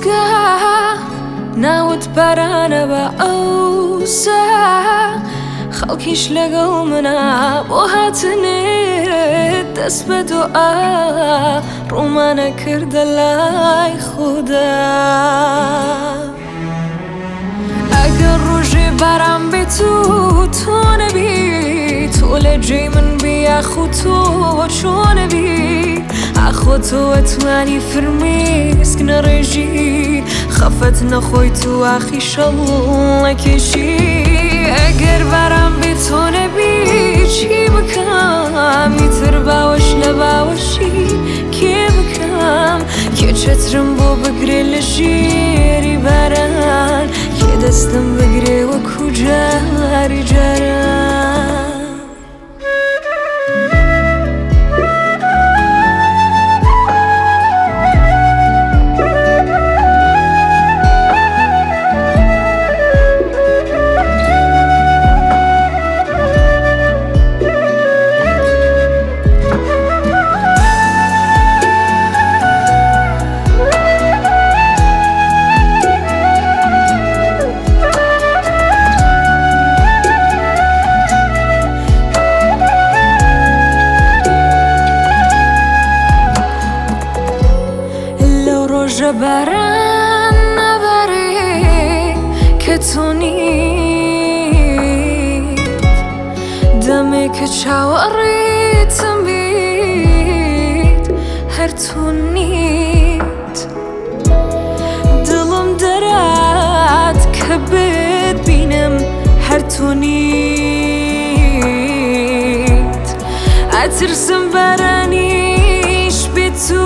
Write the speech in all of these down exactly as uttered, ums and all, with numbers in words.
ڕۆزگا ناوت بارانە بە ئەوسا خەڵکیش لەگەڵ منە بۆ هاتنێت دەست بە دوعا ڕوومانە کردە لای خودا. ئەگەر ڕۆژێ باران بێت و تۆ نەبی تۆ لە جێی من بی ئاخۆ تۆ چۆ نەبی ئاخۆ تۆ ئەتوانی فرمێسکنە ڕێژی خەفەت نەخۆی تو ئاخی شەڵ نەکێشی. ئەگەر باران بێت تۆ نەبی چی بکەم ئیتر باوەش لە باوەشی کێ بکەم کێ چەترم بۆ بگرێ لە ژێری باران کێ دەستم بگرێ وەکو جاری جاران. ڕۆژە باران نەبارێ کە تۆ نیت دەمێ کە چاوەڕێتم بیت هەر تۆ نیت دڵم دەرات کە بێت بینم هەر تۆ نیت ئەترسم بارانیش بێت و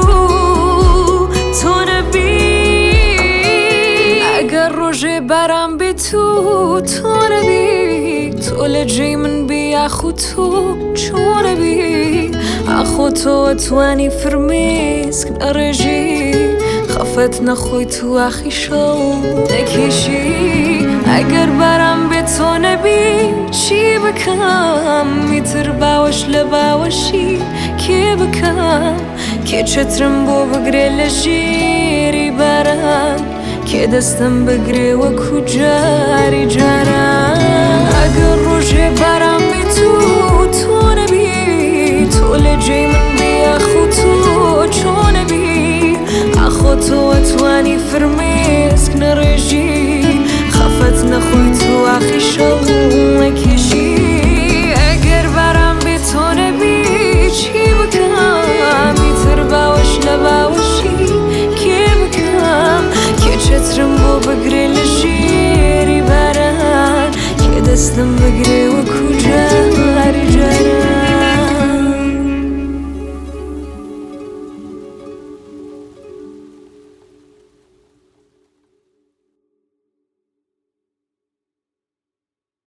ڕۆژێ باران بێت و تۆ نەبی تۆ لە جێی من بی ئاخۆ تۆ چۆ نەبی ئاخۆ تۆ ئەتوانی فرمێسکنە ڕێژی خەفەت نەخۆی تو ئاخی شەڵ نەکێشی. ئەگەر باران بێت تۆ نەبی چی بکەم ئیتر باوەش لە باوەشی کێ بکەم کێ چەترم بۆ بگرێ لە ژێری باران کێ دەستم بگرێ وەکو جاری جاران. ئەگەر ڕۆژێ باران بێت و تۆ نەبی تۆ لە جێی من